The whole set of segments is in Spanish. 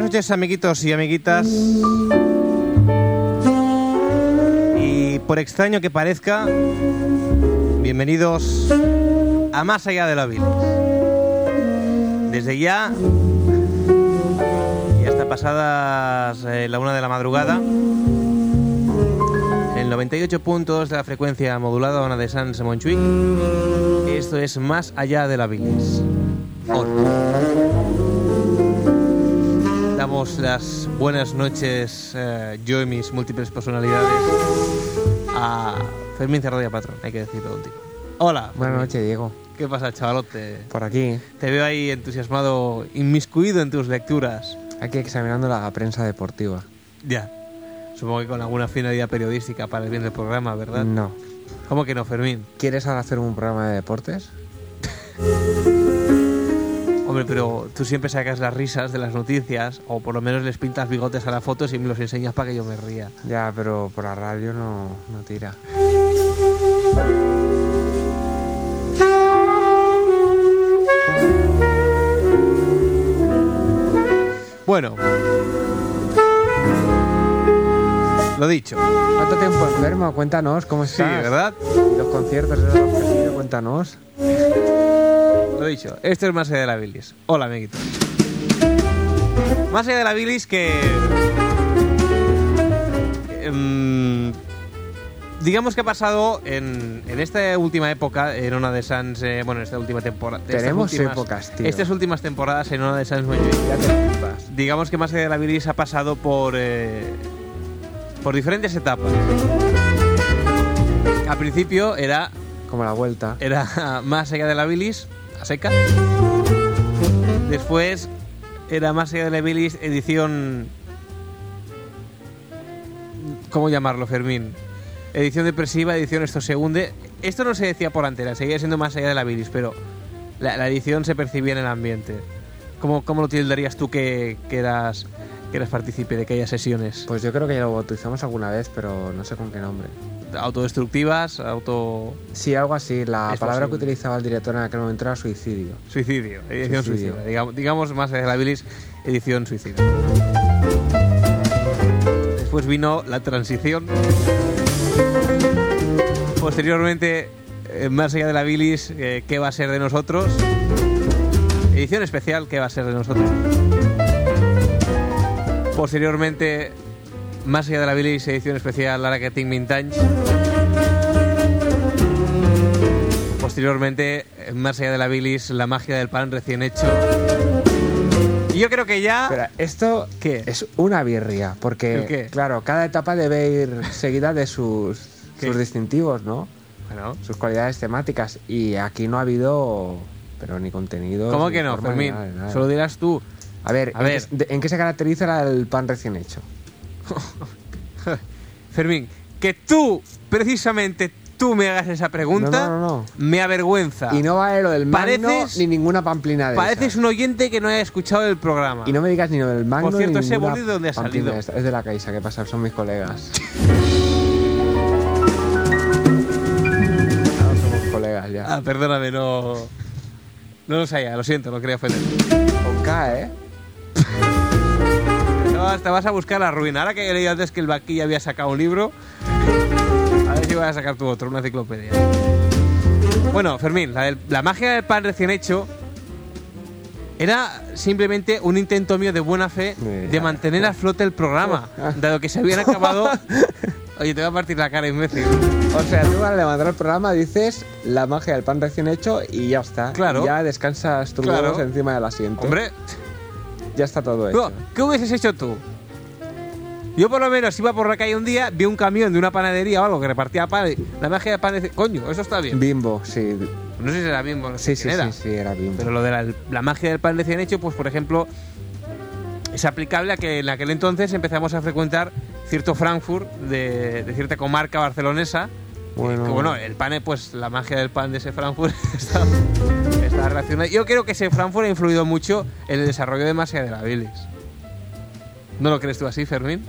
noches, amiguitos y amiguitas. Y por extraño que parezca, bienvenidos a Más Allá de la Bilis. Desde ya y hasta pasadas la 1 de la madrugada, el 98.2 de la frecuencia modulada Ona de Sans de Montjuïc. Esto es Más Allá de la Bilis. Damos las buenas noches, yo y mis múltiples personalidades, a Fermín Cerradilla Patrón, hay que decirlo contigo. Hola. Buenas noches, Diego. ¿Qué pasa, chavalote? Por aquí. Te veo ahí entusiasmado, inmiscuido en tus lecturas. Aquí examinando la prensa deportiva. Ya. Supongo que con alguna finalidad periodística para el bien del programa, ¿verdad? No. ¿Cómo que no, Fermín? ¿Quieres ahora hacer un programa de deportes? Hombre, pero tú siempre sacas las risas de las noticias, o por lo menos les pintas bigotes a las fotos y me los enseñas para que yo me ría. Ya, pero por la radio no tira. Bueno, lo dicho. ¿Cuánto tiempo enfermo? Cuéntanos, ¿cómo estás? Sí, ¿verdad? Los conciertos de los que has ido, cuéntanos. Lo dicho, esto es Más Allá de la Bilis. Hola, amiguitos. Más Allá de la Bilis que... digamos que ha pasado en esta última época en Ona de Sans, en esta última temporada. Tenemos épocas, tío. Estas últimas temporadas en Ona de Sans Montjuïc. Ya te flipas. Digamos que Más Allá de la Bilis ha pasado por diferentes etapas. Al principio era Como la vuelta. Más Allá de la Bilis, a seca. Después era Más Allá de la Bilis, edición... ¿Cómo llamarlo, Fermín? Edición depresiva, edición esto se hunde. Esto no se decía por antena, seguía siendo Más Allá de la Bilis, pero la edición se percibía en el ambiente. ¿Cómo lo tildarías tú que eras partícipe de aquellas sesiones? Pues yo creo que ya lo bautizamos alguna vez, pero no sé con qué nombre. ¿Autodestructivas? Sí, algo así. La Es palabra posible. que utilizaba el director en aquel momento era suicidio. Suicidio, edición Suicidio. suicida. Digamos Más Allá de la Bilis, edición suicida. Después vino la transición. Posteriormente, Más Allá de la Bilis, ¿qué va a ser de nosotros? Edición especial, ¿qué va a ser de nosotros? Posteriormente, Más Allá de la Bilis, edición especial, Lara que tinc 20 anys. Posteriormente, Más Allá de la Bilis, la magia del pan recién hecho. Y yo creo que ya... Pero esto ¿Qué? es una birria, ¿El porque, qué? claro, cada etapa debe ir seguida de sus distintivos, ¿no? Bueno, Sus cualidades temáticas. Y aquí no ha habido, pero ni contenido. ¿cómo ni que no, forma, ni Fermín? nada, ni nada. Solo dirás tú. A ver, A ver. ¿en qué se caracteriza el pan recién hecho? Fermín, que tú, precisamente tú me hagas esa pregunta, No. me avergüenza. Y no vale lo del magno Pareces- ni ninguna pamplina de Pareces esas. un oyente que no haya escuchado el programa. Y no me digas ni lo del magno Por cierto, ni ese ninguna boli, ¿de dónde ha pamplina salido? de esas. Es de la Caixa, ¿qué pasa? Son mis colegas. Ahora somos colegas ya. Ah, perdóname, no lo sabía, lo siento, no quería ofender. Con K, ¿eh? No, te vas a buscar la ruina. Ahora que he leído antes que el Vaquilla había sacado un libro, a ver si vas a sacar tú otro, una enciclopedia. Bueno, Fermín, la magia del pan recién hecho era simplemente un intento mío de buena fe de mantener a flote el programa, dado que se habían acabado... Oye, te voy a partir la cara, imbécil. O sea, tú al levantar el programa dices la magia del pan recién hecho y ya está. Claro. Y ya descansas tus Claro. huevos encima del asiento. Hombre, Ya está todo hecho. ¿qué hubieses hecho tú? Yo por lo menos iba por la calle un día, vi un camión de una panadería o algo que repartía pan y la magia del pan decía, coño, eso está bien. Bimbo, sí. No sé si era Bimbo, no sé Sí, quién era. sí, era Bimbo. Pero lo de la magia del pan recién hecho, pues por ejemplo, es aplicable a que en aquel entonces empezamos a frecuentar cierto Frankfurt de cierta comarca barcelonesa. Bueno. Que, bueno, el pan, pues la magia del pan de ese Frankfurt está relacionada. Yo creo que ese Frankfurt ha influido mucho en el desarrollo de Más Allá de la Bilis. ¿No lo crees tú así, Fermín?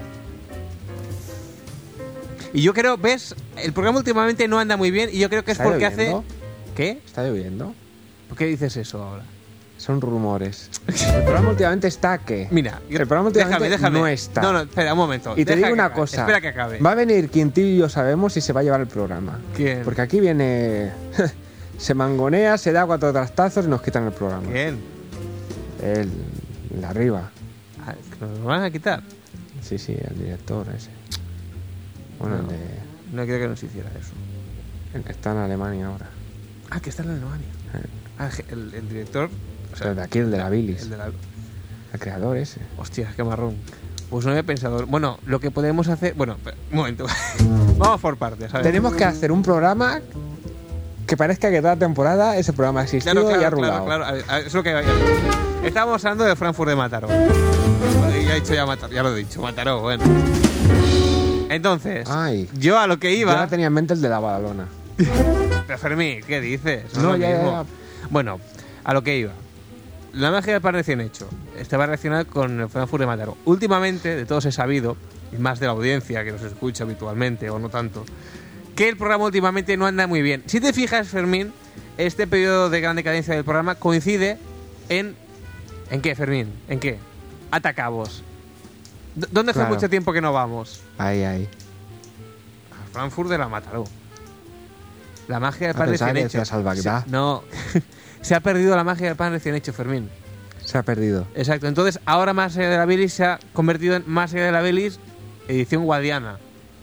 Y yo creo, ¿ves? El programa últimamente no anda muy bien y yo creo que es ¿Está porque lloviendo? hace... ¿Qué? ¿Está lloviendo? ¿Por qué dices eso ahora? Son rumores. El programa últimamente está que... Mira, el programa últimamente déjame. no está. No, espera un momento. Y te Deja digo que una acabe. cosa. Espera que acabe. Va a venir quien tú y yo sabemos y se va a llevar el programa. ¿Quién? Porque aquí viene... se mangonea, se da 4 trastazos y nos quitan el programa. ¿Quién? El de arriba. Ah, ¿que nos lo van a quitar? Sí, el director ese. Bueno, No. el de... No quiero que nos hiciera eso. el que está en Alemania ahora. Ah, que está en Alemania. Ah, el director... O sea, El de aquí, el de la bilis. el de la... El creador ese. Hostia, qué marrón. Pues no había pensado... Bueno, lo que podemos hacer... Bueno, espera, un momento. Vamos por partes, ¿sabes? Tenemos que hacer un programa que parezca que toda temporada ese programa ha existido y ha rulado. Claro. A ver, es lo que... Estábamos hablando de Frankfurt de Mataró. Bueno, ya he dicho ya lo he dicho. Mataró, bueno. Entonces, Ay. yo a lo que Yo iba... ahora tenía en mente el de la Badalona. Pero Fermín, ¿qué dices? No, es lo ya. mismo. Bueno, a lo que iba. La magia del pan recién hecho estaba relacionada con el Frankfurt de Mataró. Últimamente, de todos he sabido, y más de la audiencia que nos escucha habitualmente, o no tanto, que el programa últimamente no anda muy bien. Si te fijas, Fermín, este periodo de gran decadencia del programa coincide en... ¿En qué, Fermín? ¿En qué? Atacabos. ¿Dónde hace Claro. mucho tiempo que no vamos? Ahí. A Frankfurt de la Mataró. La magia del pan pensaba recién que hecho. decías al Bagdad. No, se ha perdido la magia del pan recién hecho, Fermín. Se ha perdido. Exacto, entonces ahora Más allá de la bilis se ha convertido en Más allá de la bilis edición guadiana.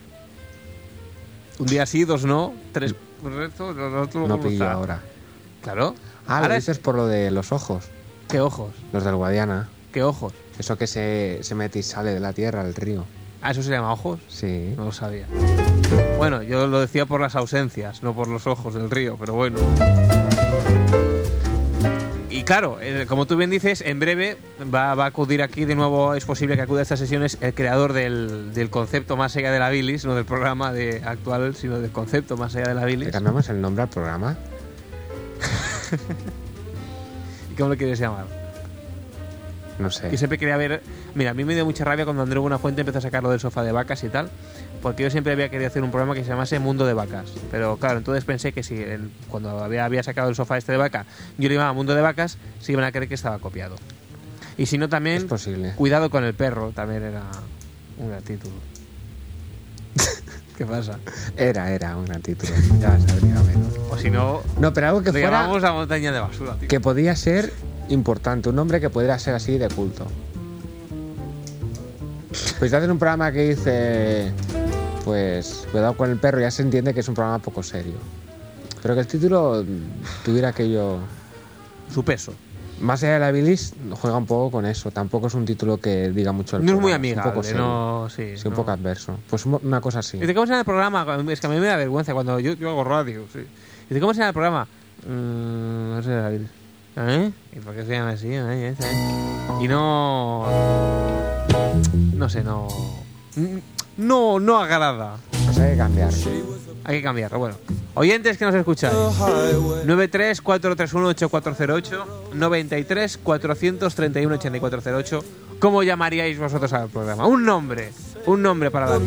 Un día sí, 2 no, 3 correcto, los otros No pillo ahora. Claro. Ah, ahora lo dices por lo de los ojos. ¿Qué ojos? Los del Guadiana. ¿Qué ojos? Eso que se mete y sale de la tierra, del río. ¿Ah, eso se llama ojos? Sí. No lo sabía. Bueno, yo lo decía por las ausencias, no por los ojos del río, pero bueno. Y claro, como tú bien dices, en breve va a acudir aquí de nuevo, es posible que acuda a estas sesiones el creador del concepto Más allá de la bilis, no del programa actual, sino del concepto Más allá de la ¿Le bilis. cambiamos el nombre al programa? ¿Y cómo lo quieres llamar? No sé. Yo siempre quería ver... Mira, a mí me dio mucha rabia cuando Andreu Buenafuente empezó a sacarlo del sofá de vacas y tal, porque yo siempre había querido hacer un programa que se llamase Mundo de Vacas. Pero claro, entonces pensé que si cuando había sacado el sofá este de vaca, yo le llamaba Mundo de Vacas, se iban a creer que estaba copiado. Y si no, también... Es posible. Cuidado con el perro, también era un gran título. ¿Qué pasa? Era un gran título. Ya sabría menos. O si no, No, pero algo que le fuera... llamamos la montaña de basura, tío. Que podía ser importante. Un nombre que pudiera ser así de culto. Pues si haces un programa que dice... Pues cuidado con el perro, ya se entiende que es un programa poco serio. Pero que el título tuviera aquello... Su peso. Más allá de la bilis juega un poco con eso. Tampoco es un título que diga mucho el No es muy programa, un poco amigable, serio. no... Sí, Sí, un no. poco adverso. Pues una cosa así. Dice, ¿cómo se llama el programa? Es que a mí me da vergüenza cuando yo hago radio, sí. Dice, ¿cómo se llama el programa? No sé, David. ¿Eh? ¿Y por qué se llama así? Y no... No sé, no... No agrada. Pues hay que cambiar. Hay que cambiarlo. Bueno, oyentes que nos escucháis. 93-431-8408, 93-431-8408. ¿Cómo llamaríais vosotros al programa? Un nombre para la...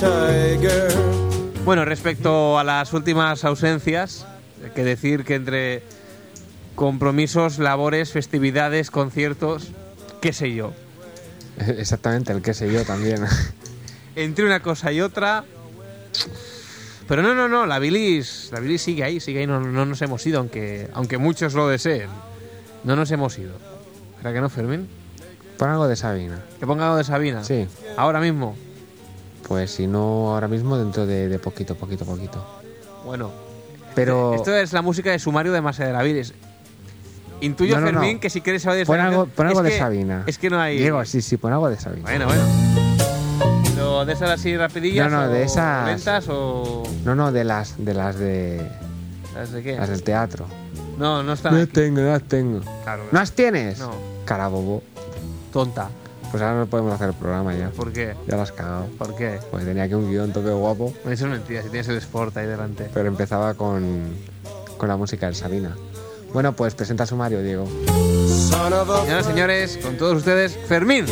Bueno, respecto a las últimas ausencias, hay que decir que entre compromisos, labores, festividades, conciertos, qué sé yo, Exactamente, el que sé yo también. entre una cosa y otra... Pero no, la bilis sigue ahí, no nos hemos ido, aunque muchos lo deseen. No nos hemos ido. ¿Será que no, Fermín? Pon algo de Sabina. ¿Que ponga algo de Sabina? Sí. Ahora mismo. Pues si no ahora mismo, dentro de poquito. Bueno, Pero esto es la música de sumario de Más allá de la bilis. Intuyo, No, Fermín, no. que si quieres saber de pon Sabina... algo es de que- Sabina. Es que no hay... Diego, sí, pon algo de Sabina. Bueno. ¿Lo de esas así rapidillas? No, o de esas- lentas o...? No, de las de ¿Las de qué? las del teatro. No están No aquí. las tengo. Claro, ¿No las tienes? No. Carabobo. Tonta. Pues ahora no podemos hacer el programa ya. ¿Por qué? Ya lo has cagado. ¿Por qué? Pues tenía aquí un guión tope guapo, Eso es mentira, si tienes el Sport ahí delante. pero empezaba con la música del Sabina. Bueno, pues presenta sumario, Diego. Señoras y señores, con todos ustedes, Fermín.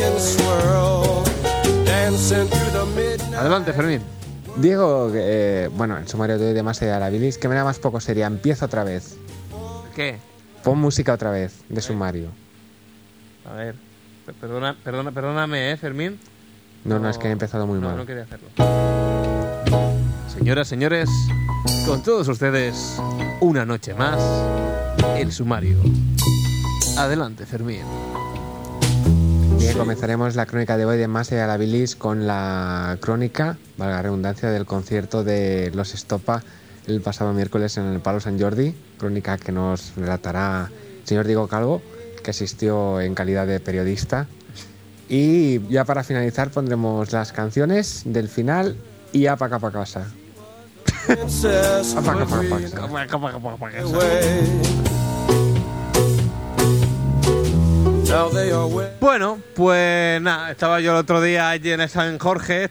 Adelante, Fermín. Diego, bueno, el sumario de hoy de Más allá de la bilis, que me da más poco sería Empiezo otra vez. ¿Qué? Pon música otra vez, de sumario. A ver, perdóname, Fermín. No, es que he empezado muy mal. No quería hacerlo. Señoras, señores, con todos ustedes, una noche más, el sumario. Adelante, Fermín. Bien, comenzaremos la crónica de hoy de Más allá de la bilis con la crónica, valga la redundancia, del concierto de Los Estopa el pasado miércoles en el Palo Sant Jordi, crónica que nos relatará el señor Diego Calvo, que asistió en calidad de periodista. Y ya para finalizar pondremos las canciones del final y a pa' casa. Bueno, pues nada, estaba yo el otro día allí en el San Jorge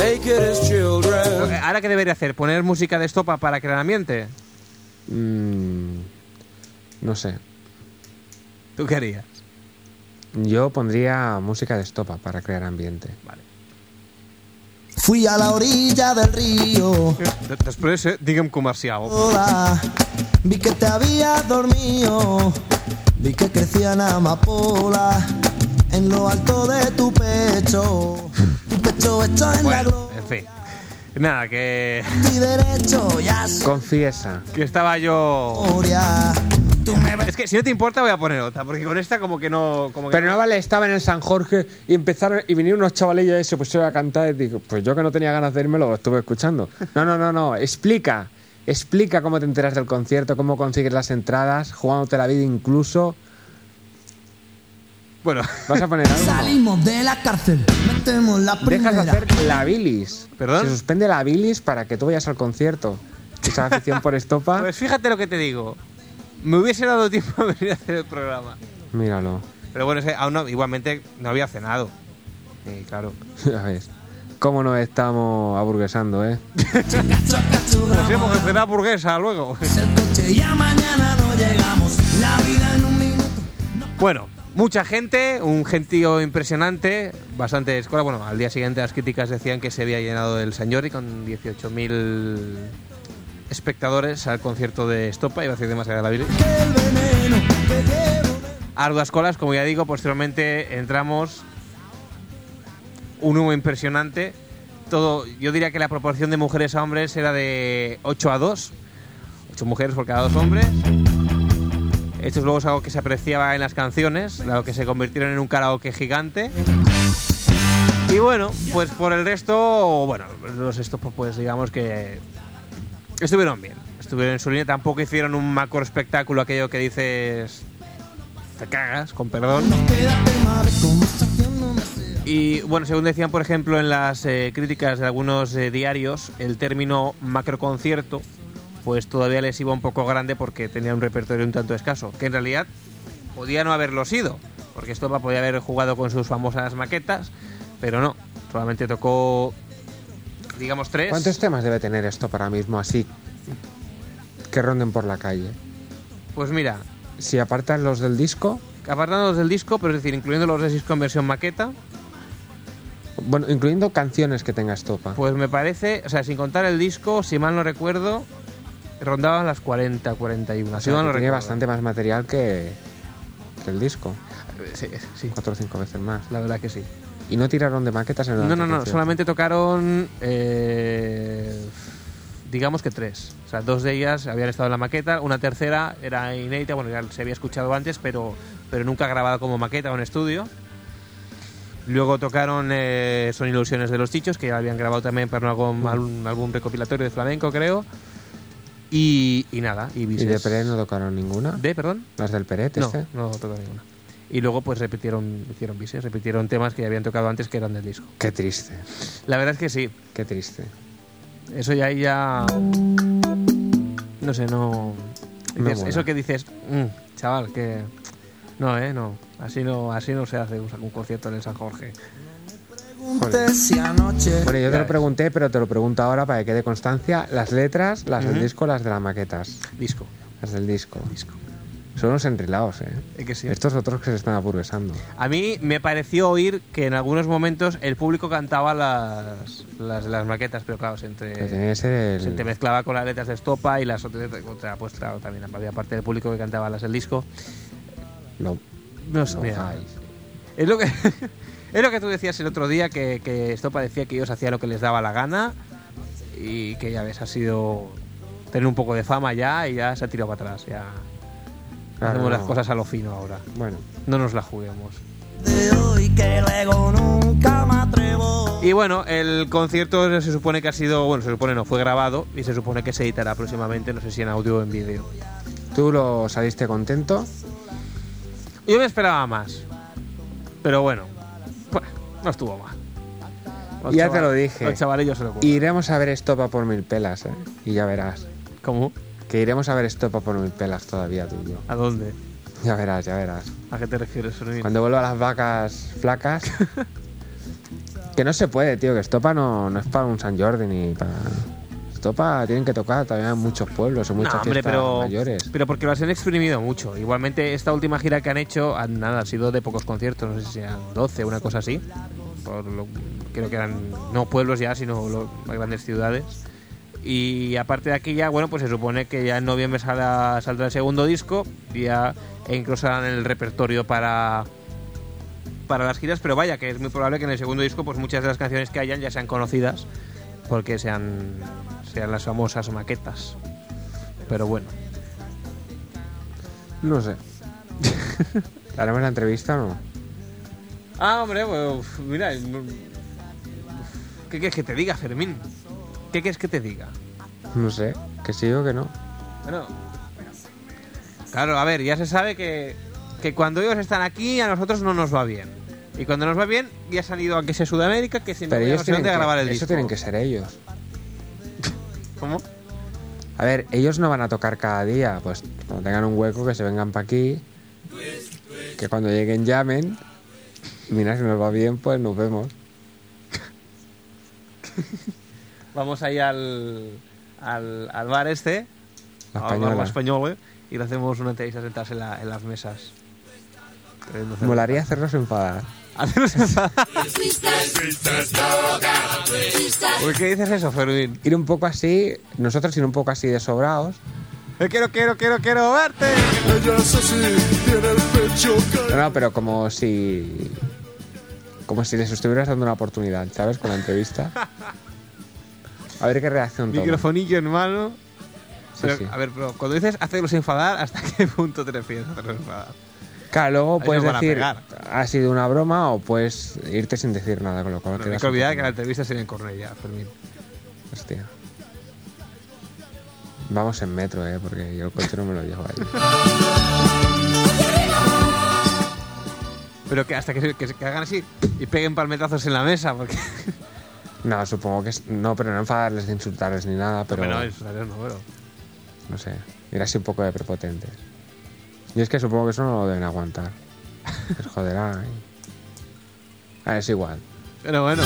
¿Ahora qué debería hacer? ¿Poner música de Estopa para crear ambiente? No sé. ¿Tú qué harías? Yo pondría música de Estopa para crear ambiente. Vale. Fui a la orilla del río. Després, digue'm comercial. Hola, vi que te habías dormido. Vi que crecían amapolas en lo alto de tu pecho. Tu pecho hecho en la Bueno, en fin. Nada, que... y derecho ya Confiesa. que estaba yo... gloria. Tú me ves Es que si no te importa voy a poner otra, porque con esta como que no... Pero no vale, estaba en el San Jorge y empezaron y vinieron unos chavalillos y se pusieron a cantar y digo, pues yo que no tenía ganas de irme lo estuve escuchando. No, explica cómo te enteras del concierto, cómo consigues las entradas, jugándote la vida incluso. Bueno, ¿Vas a poner algo? salimos de la cárcel, metemos la primera. Dejas de hacer la bilis. ¿Perdón? Se suspende la bilis para que tú vayas al concierto. Esa afición por Estopa. pues fíjate lo que te digo. Me hubiese dado tiempo a venir a hacer el programa. Míralo. Pero bueno, aún no, igualmente no había cenado. Sí, claro. Ya ves. ¿Cómo nos estamos aburguesando, eh? Pues hemos que cenar hamburguesa luego. El coche ya mañana no llegamos. La vida en un minuto. Bueno, mucha gente, un gentío impresionante, bastante escuela. Bueno, al día siguiente las críticas decían que se había llenado el Sant Jordi con 18.000 espectadores al concierto de Estopa, iba a decir demasiado la Biblia. El veneno que llevo. Arduas colas, como ya digo, posteriormente entramos, un humo impresionante. Todo, yo diría que la proporción de mujeres a hombres era de 8-2, 8 mujeres por cada 2 hombres. Esto es luego algo que se apreciaba en las canciones, dado que se convirtieron en un karaoke gigante. Y bueno, pues por el resto, bueno, los Estopa pues digamos que estuvieron bien, estuvieron en su línea, tampoco hicieron un macro espectáculo, aquello que dices, te cagas, con perdón. Y bueno, según decían, por ejemplo, en las críticas de algunos diarios, el término macroconcierto pues todavía les iba un poco grande porque tenía un repertorio un tanto escaso, que en realidad podía no haberlo sido, porque Estopa podía haber jugado con sus famosas maquetas, pero no, solamente tocó, digamos, 3. ¿Cuántos temas debe tener esto para mismo así que ronden por la calle? Pues mira, Si apartas los del disco, apartándolos del disco, pero es decir, incluyendo los de disco en versión maqueta, bueno, incluyendo canciones que tenga Estopa. pues me parece, o sea, sin contar el disco, si mal no recuerdo, rondaban las 40, 41. O Si sea, mal que no tiene recuerdo. bastante más material que el disco. Sí, 4 o 5 veces más. la verdad que sí. Y no tiraron de maquetas en el otro No, concierto. solamente tocaron, digamos que 3. O sea, 2 de ellas habían estado en la maqueta, una tercera era inédita, bueno, ya se había escuchado antes, pero nunca grabada como maqueta o en estudio. Luego tocaron Son ilusiones de los Chichos, que ya habían grabado también para un álbum recopilatorio de flamenco, creo. Y nada, y ¿Y bises. de Peret no tocaron ninguna? Perdón? ¿Las del Peret No, este? no tocaron ninguna. Y luego pues hicieron bises, repitieron temas que ya habían tocado antes que eran del disco. Qué triste, La verdad es que sí. qué triste. Eso ya... No sé, no... No Dices, mola. eso que dices, chaval, que... No, así no se hace un concierto en el San Jorge. Pregunté si anoche. Bueno, yo te Ya lo ves. pregunté, pero te lo pregunto ahora para que quede constancia. Las letras, las del Ujú. disco, las de las maquetas. Disco. Las del disco. Son unos enrilados, Es que sí. Estos otros que se están aburguesando. A mí me pareció oír que en algunos momentos el público cantaba las maquetas, pero claro, Que tiene que ser se entremezclaba con las letras de Estopa y las otras, pues claro, también había parte del público que cantaba las del disco. No sé, mira, es lo que es lo que tú decías el otro día, que Estopa decía que ellos hacían lo que les daba la gana y que ya ves, ha sido tener un poco de fama ya y ya se ha tirado para atrás, ya Claro, hacemos las no. cosas a lo fino ahora. Bueno, No nos la juguemos. De hoy que luego nunca me atrevo. Y bueno, el concierto se supone que ha sido, bueno, se supone no, fue grabado y se supone que se editará próximamente, no sé si en audio o en vídeo. ¿tú lo saliste contento? Yo me esperaba más, pero bueno, pues, no estuvo mal. Ya te lo dije. Los chavalillos se lo ocurren. Iremos a ver Estopa por 1000 pelas, y ya verás. ¿Cómo? Que iremos a ver Estopa por 1000 pelas todavía, tú y yo. ¿A dónde? Ya verás, ya verás. ¿A qué te refieres, Fermín? Cuando vuelva a las vacas flacas. Que no se puede, tío, que Estopa no es para un San Jordi ni para... Estopa tienen que tocar todavía en muchos pueblos, en muchas No, hombre, fiestas mayores. pero porque los han exprimido mucho. Igualmente, esta última gira que han hecho, ha sido de pocos conciertos, no sé si eran 12, una cosa así. Creo que eran no pueblos ya, sino las grandes ciudades. Y aparte de aquí ya, bueno, pues se supone que ya en noviembre saldrá el segundo disco y ya incluso harán el repertorio para las giras, pero vaya, que es muy probable que en el segundo disco pues muchas de las canciones que hayan ya sean conocidas porque sean las famosas maquetas. Pero bueno. No sé. ¿Haremos la entrevista o no? Ah, hombre, pues mira, ¿qué quieres que te diga, Fermín? ¿Qué quieres que te diga? No sé, que sí o que no. Bueno, claro, a ver, ya se sabe que cuando ellos están aquí a nosotros no nos va bien. Y cuando nos va bien, ya se han ido a que sea Sudamérica, que se Pero ellos tienen a grabar el eso disco. tienen que ser ellos. ¿Cómo? A ver, ellos no van a tocar cada día. Pues cuando tengan un hueco que se vengan para aquí. Que cuando lleguen llamen. Mira, si nos va bien, pues nos vemos. Vamos ahí al bar este, La al española. bar español, y le hacemos una entrevista sentados en las mesas. Molaría hacernos enfadar. Hacernos enfadar. ¿Por qué dices eso, Fermín? Ir un poco así, nosotros ir un poco así de sobrados. Quiero verte. No, pero como si les estuvieras dando una oportunidad, ¿sabes? Con la entrevista. A ver qué reacción toma. Microfonillo en mano. Sí, Pero, sí. a ver, pero cuando dices hacerlos enfadar, ¿hasta qué punto te refieres a hacerlos enfadar? Claro, luego Ahí puedes nos van a decir, pegar. ha sido una broma, o puedes irte sin decir nada, con lo cual No hay quedas que olvidar un que la poco- entrevista sería en Cornellá, Fermín. Hostia. Vamos en metro, porque yo el coche no me lo llevo ahí. Pero que hasta que hagan así y peguen palmetazos en la mesa, porque... No, supongo que no, pero no enfadarles, de insultarles ni nada, pero No, eso no, pero... no sé, ir así un poco de prepotentes. Y es que supongo que eso no lo deben aguantar. Les joderá. Es igual. Pero bueno.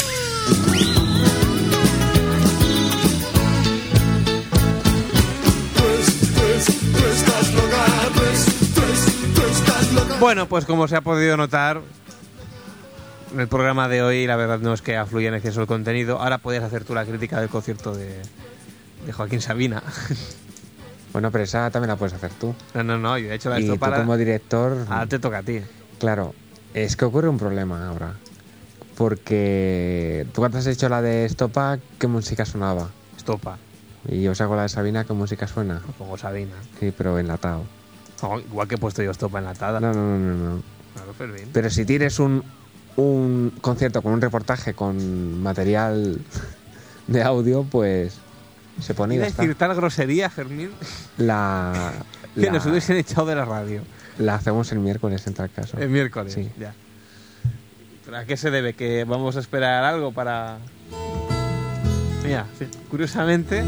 Bueno, pues como se ha podido notar, en el programa de hoy la verdad no es que afluya en exceso el contenido. Ahora puedes hacer tú la crítica del concierto de Joaquín Sabina. Bueno, pero esa también la puedes hacer tú. No, yo he hecho la Y esto tú para... como director... Ahora te toca a ti. Claro, es que ocurre un problema ahora. Porque tú cuando has hecho la de Estopa, ¿qué música sonaba? Estopa. Y yo saco la de Sabina, ¿qué música suena? Pongo Sabina. Sí, pero enlatado. Oh, igual que he puesto yo Estopa enlatada. No. Claro, Fermín. Pero si tienes un concierto con un reportaje con material de audio, pues se pone y ya ¿Quieres está. decir tal grosería, Fermín? Que nos hubiesen echado de la radio. La hacemos el miércoles, en tal caso. El miércoles, Sí. ya. ¿Pero a qué se debe? ¿Que vamos a esperar algo para...? Mira, sí, curiosamente...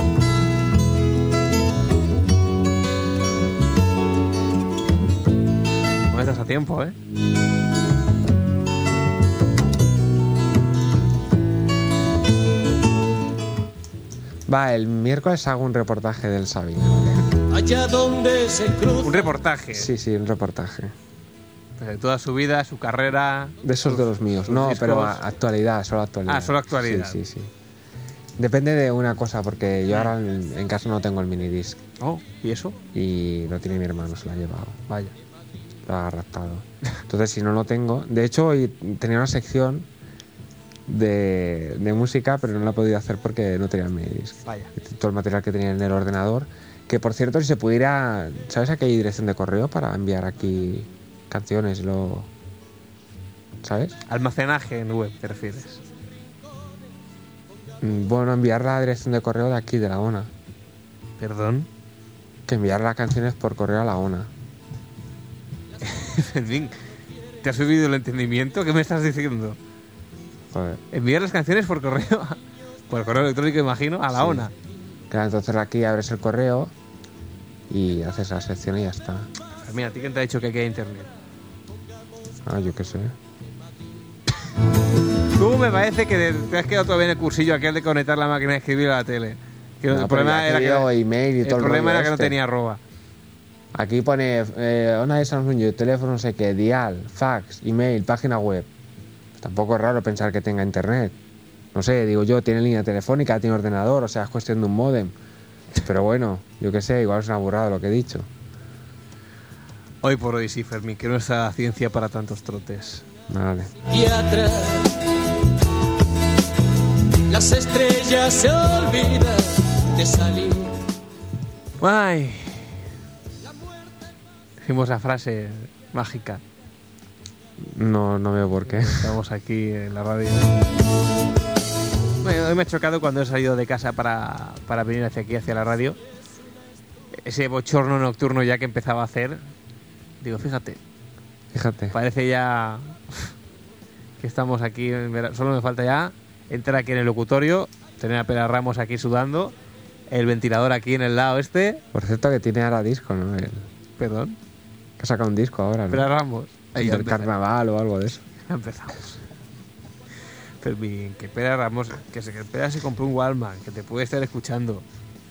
No estás a tiempo, ¿eh? Va, el miércoles hago un reportaje del Sabina, ¿vale? allá donde se cruza. Un reportaje. Sí, sí, un reportaje. De toda su vida, su carrera. De esos de los míos. sus No, discos. pero actualidad, solo actualidad. Ah, solo actualidad. Sí, sí, sí. Depende de una cosa, porque yo ahora en casa no tengo el minidisc. Oh, ¿y eso? Y lo tiene mi hermano, se lo ha llevado. Vaya. Lo ha raptado. Entonces, si no lo tengo... De hecho, hoy tenía una sección de música, pero no la he podido hacer porque no tenía el minidisc. Vaya. Todo el material que tenía en el ordenador. Que, por cierto, si se pudiera... ¿Sabes aquí hay dirección de correo para enviar aquí canciones? ¿Sabes? Almacenaje en web, ¿te refieres? Bueno, enviar la dirección de correo de aquí, de la ONA. Perdón. Que enviar las canciones por correo a la ONA. Fermín, ¿te has subido el entendimiento? ¿Qué me estás diciendo? Joder. Enviar las canciones por correo, por correo electrónico, imagino, a la Sí. ONA. Claro, entonces aquí abres el correo y haces la sección y ya está. Fermín, ¿a ti quién te ha dicho que aquí hay internet? Ah, yo qué sé. Tú me parece que te has quedado todavía en el cursillo aquel de conectar la máquina de escribir a la tele. Que No, el pero problema ya era escribió que email y todo el problema rollo era que no este. tenía arroba. Aquí pone ONA de Samsung, teléfono no sé qué, dial, fax, email, página web. Pues tampoco es raro pensar que tenga internet. No sé, digo yo, tiene línea telefónica, tiene ordenador, o sea, es cuestión de un módem. Pero bueno, yo qué sé, igual es una burrada lo que he dicho. Hoy por hoy sí, Fermín, que no es la ciencia para tantos trotes. Vale. Y atrás las estrellas se olvidan de salir. Ay. Hicimos la frase mágica. No veo por qué. Estamos aquí en la radio. Bueno, hoy me ha chocado cuando he salido de casa para venir hacia aquí, hacia la radio. Ese bochorno nocturno ya que empezaba a hacer. Digo, fíjate, Fíjate. parece ya que estamos aquí en verano. Solo me falta ya entrar aquí en el locutorio, tener a Pera Ramos aquí sudando, el ventilador aquí en el lado este. Por cierto que tiene ahora disco, ¿no? Perdón, Que ha sacado un disco ahora, ¿no? Pera Ramos. Ahí ya Del empezamos. carnaval o algo de eso. Ya empezamos. Fermín, que Pera Ramos, que Pera se compró un Walkman, que te puede estar escuchando.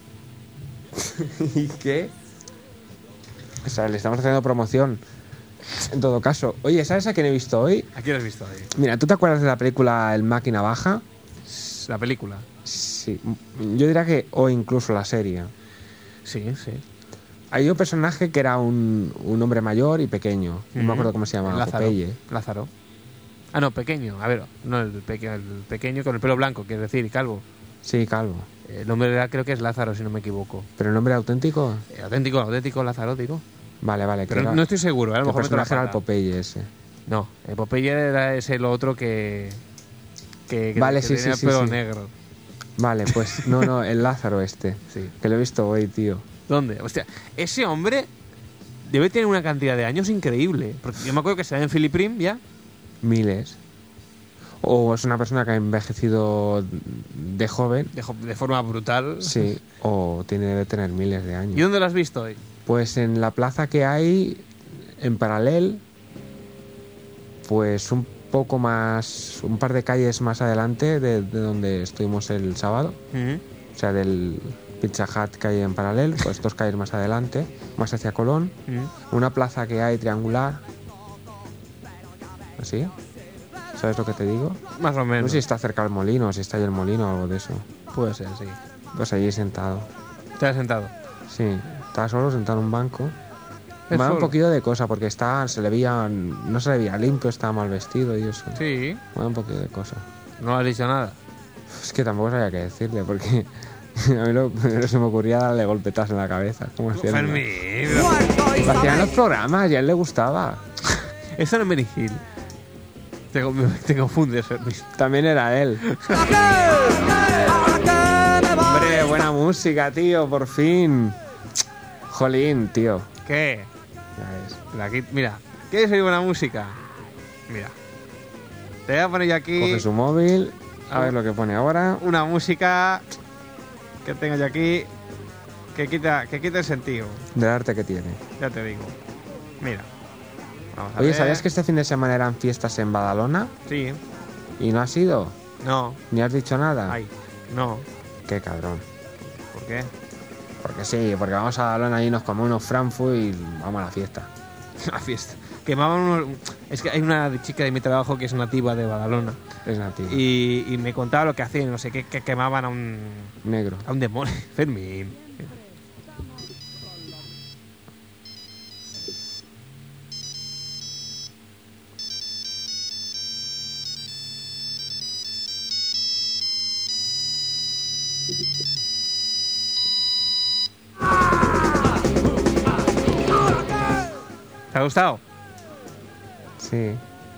¿Y qué? O sea, le estamos haciendo promoción. En todo caso. Oye, ¿sabes a quién he visto hoy? ¿A quién has visto ahí? Mira, ¿tú te acuerdas de la película El Máquina Baja? La película. Sí. Yo diría que... O incluso la serie. Sí, sí. Hay un personaje que era un hombre mayor y pequeño. No me acuerdo cómo se llama. Lázaro. Popeye. Lázaro. Ah, no, pequeño. A ver, no el pequeño con el pelo blanco, quiero decir, y calvo. Sí, calvo. El nombre real creo que es Lázaro, si no me equivoco. ¿Pero el nombre auténtico? Auténtico Lázaro, digo. Vale, vale. Pero era- no estoy seguro, a lo que el mejor me personaje era el pata. Popeye ese. No, el Popeye era ese lo otro que Vale, que sí, tenía sí, el pelo sí. negro. Vale, pues no, el Lázaro este. Sí. Que lo he visto hoy, tío. ¿Dónde? Hostia, ese hombre debe tener una cantidad de años increíble. Porque yo me acuerdo que se en Philip Prim ya. Miles. O es una persona que ha envejecido de joven. De forma brutal. Sí. O debe tener miles de años. ¿Y dónde lo has visto hoy? Pues en la plaza que hay en Paralel, pues un poco más, un par de calles más adelante de donde estuvimos el sábado, o sea, del Pizza Hut que hay en Paralel, pues 2 calles más adelante, más hacia Colón, una plaza que hay triangular, ¿así? ¿Sabes lo que te digo? Más o No menos. sé si está cerca del molino, o si está ahí el molino o algo de eso. Puede ser, sí. Pues allí sentado. ¿Te has sentado? Sí, estaba solo sentado en un banco. ¿Es Me da un solo? poquito de cosa porque no se le veía limpio, estaba mal vestido y eso. Sí. Me da un poquito de cosa. No has dicho nada. Es que tampoco sabía qué decirle porque a mí lo primero que se me ocurría darle golpetas en la cabeza. Como hacían, Fermín. lo hacían en los programas y a él le gustaba. Eso no es Benny Hill. Te confundes, Fermín. También era él. Hombre, buena música, tío, por fin. Jolín, tío. ¿Qué? Ya ves. Aquí, mira, ¿quieres oír buena música? Mira. Te voy a poner yo aquí Coge su móvil, a ver lo que pone ahora. una música que tengo yo aquí que quita el sentido. Del arte que tiene. Ya te digo. Mira. Vamos a Oye, ver. ¿sabías que este fin de semana eran fiestas en Badalona? Sí. ¿Y no has ido? No. ¿Ni has dicho nada? Ay. No. Qué cabrón. ¿Por qué? Porque sí, porque vamos a Badalona y nos comemos unos Frankfurt y vamos a la fiesta. La fiesta. Quemaban unos... Es que hay una chica de mi trabajo que es nativa de Badalona. Es nativo. Y me contaba lo que hacían, no sé qué, que quemaban a un... Negro. A un demonio. Fermín. ¿Te ha gustado? Sí.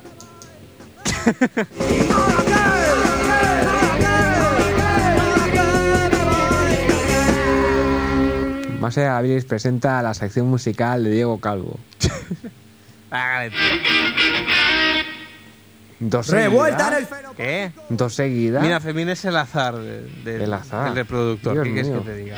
Más allá de Habilis presenta la sección musical de Diego Calvo. Hágale. Dos Revuelta en seguidas. el ¿Qué? Dos seguidas. Mira, Fermín es el azar El azar. del reproductor. Dios ¿Qué quieres que mío. te diga?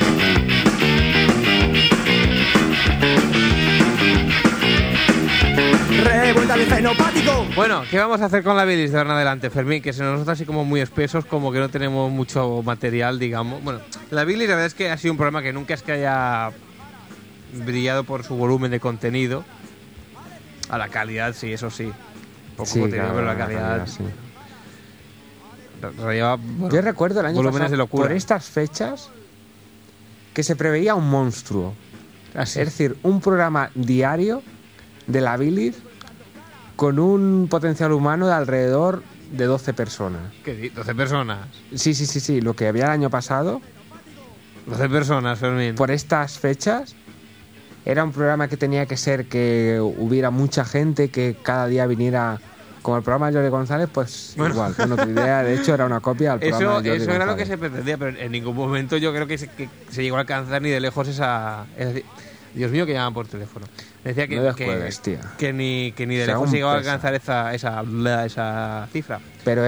Revuelta el fenopático. Bueno, ¿qué vamos a hacer con la bilis de ahora en adelante, Fermín? Que se nos nota así como muy espesos, como que no tenemos mucho material, digamos. Bueno, la bilis la verdad es que ha sido un programa que nunca es que haya brillado por su volumen de contenido. A la calidad, sí, eso sí. Poco Sí, contenido, claro, pero la calidad... sí. Rayaba, bueno, Yo recuerdo el año volúmenes pasado, de locura. por estas fechas, que se preveía un monstruo. Así. Es decir, un programa diario de la bilis con un potencial humano de alrededor de 12 personas. ¿Qué? 12 personas. Sí, lo que había el año pasado, 12 personas, Fermín. por estas fechas, era un programa que tenía que ser que hubiera mucha gente, que cada día viniera, como el programa de Jordi González, pues Bueno. igual. Bueno, tu idea, de hecho, era una copia al programa Eso, de Jordi eso era lo que González. se pretendía, pero en ningún momento yo creo que se llegó a alcanzar ni de lejos esa... Es decir, Dios mío, que llaman por teléfono. Decía que, No descuelgues, tía. que ni de Sea lejos un se llegó a pesa. alcanzar esa cifra. Pero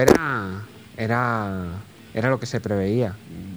era lo que se preveía.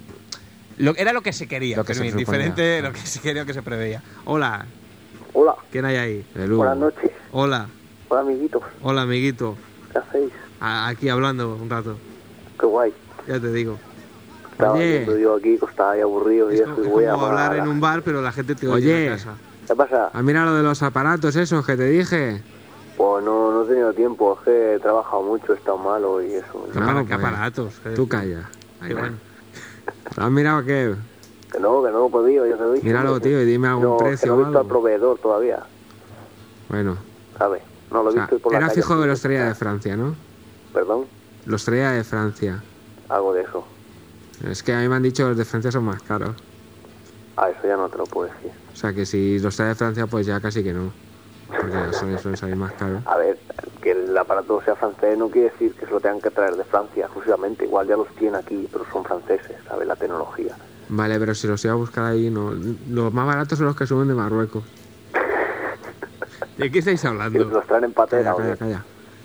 Era lo que se quería, Lo que se Fermín, suponía. diferente lo que se quería o que se preveía. Hola, Hola, ¿quién hay ahí? El Hugo. buenas noches. Hola, Hola, amiguitos. hola, amiguito. ¿Qué hacéis? Aquí hablando un rato, Qué guay. ya te digo. Estaba Oye. viendo yo aquí que estaba ahí aburrido y Es eso como, y voy a como hablar llamar en a- un bar, pero la gente te oye Oye. en la casa. ¿Qué pasa? Ah, mira lo de los aparatos esos que te dije. Pues no he tenido tiempo, es que he trabajado mucho, he estado malo y eso. ¿Qué No, apara- pues, qué aparatos? Tú calla. Ay, bueno. ¿Has mirado qué? Que no he podido, ya te lo dije. Míralo, tío, y dime algún no, precio No o he visto algo. al proveedor todavía, Bueno, ¿sabes? No lo he o sea, visto y por la era calle. fijo que los traía de Francia, ¿no? Perdón, Los traía de Francia. algo de eso. Es que a mí me han dicho que los de Francia son más caros. Eso ya no te lo puedo decir. O sea que si los trae de Francia, pues ya casi que no. Porque suelen salir más caros. A ver, que el aparato sea francés no quiere decir que se lo tengan que traer de Francia exclusivamente. Igual ya los tienen aquí, pero son franceses, ¿sabes? La tecnología. Vale, pero si los iba a buscar ahí, no. Los más baratos son los que suben de Marruecos. ¿De qué estáis Que hablando? los traen en patera, Calla, ¿o qué? calla.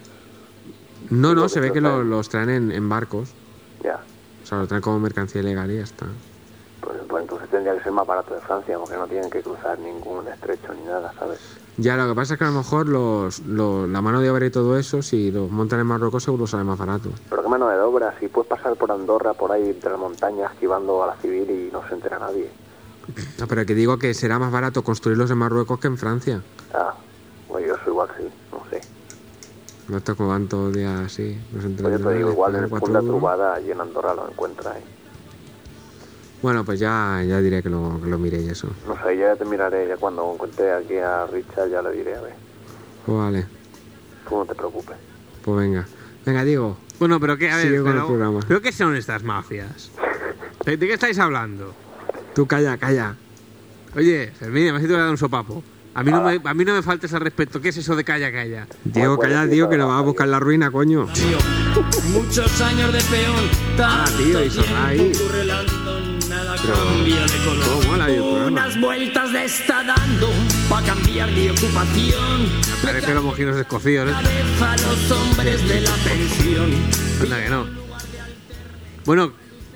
No, Sí, no, porque se ve los que traen. los traen en barcos. Ya. O sea, lo traen como mercancía ilegal y ya está. Pues entonces tendría que ser más barato de Francia, porque no tienen que cruzar ningún estrecho ni nada, ¿sabes? Ya, lo que pasa es que a lo mejor la mano de obra y todo eso, si lo montan en Marruecos, seguro sale más barato. Pero qué mano de obra, si puedes pasar por Andorra, por ahí entre las montañas, esquivando a la civil y no se entera nadie. No, pero que digo que será más barato construirlos en Marruecos que en Francia. Pues yo soy igual, sí, no sé. No está como van todos los días así. No se entera Pues yo te nadie, digo, igual en pagan el 4 punto de euros. Trubada, allí en Andorra lo encuentras ahí. Bueno, pues ya diré que lo miré y eso. No sé, ya te miraré, ya cuando encuentre aquí a Richard ya le diré, a ver. Pues vale, Tú no te preocupes. pues venga. Venga, Diego. Bueno, pero qué, a ver, Sigue con el programa. ¿pero qué son estas mafias? ¿De qué estáis hablando? Tú calla. Oye, Fermín, me has dicho que le un sopapo. A mí no me faltes al respeto. ¿Qué es eso de calla, calla? Diego, Pues, calla, sí, tío, que para nos va a la buscar la ruina, coño. Muchos años de peón, tanto tío, y sonaba ahí. tiempo currelando, nada Pero, cambia de color. ¿cómo mola el programa? Unas vueltas le está dando pa' cambiar de ocupación. Parece los mojinos escocidos, ¿eh? Cabeza a los hombres de la pensión. Anda que no. Bueno,